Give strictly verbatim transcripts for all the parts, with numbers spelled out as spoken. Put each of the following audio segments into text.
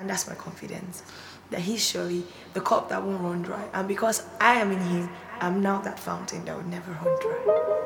And that's my confidence, that he's surely the cup that won't run dry. And because I am in him, I'm now that fountain that will never run dry.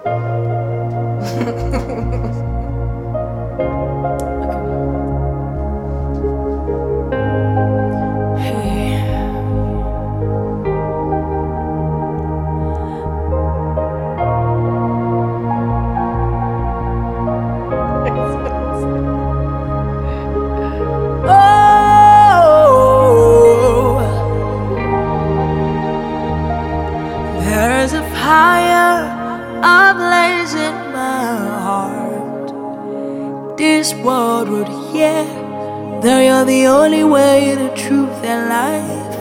There's a fire ablaze in my heart. This world would hear that you're the only way, the truth and life.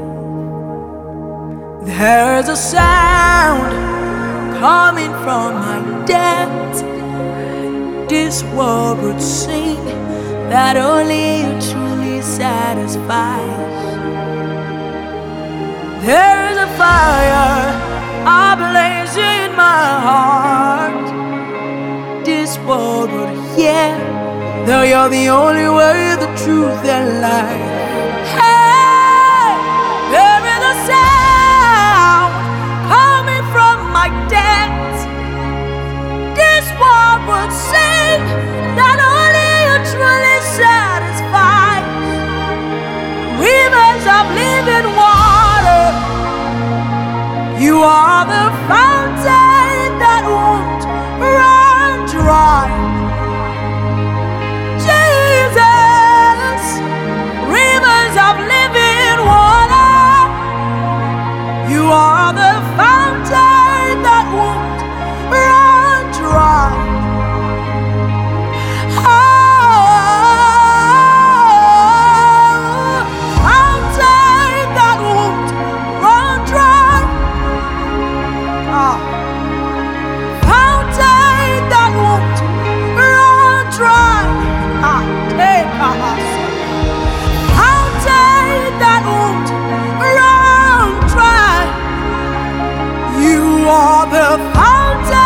There's a sound coming from my depth. This world would sing that only you truly satisfies. There is a fire ablaze in my heart. This world would hear that you're the only way, the truth and life.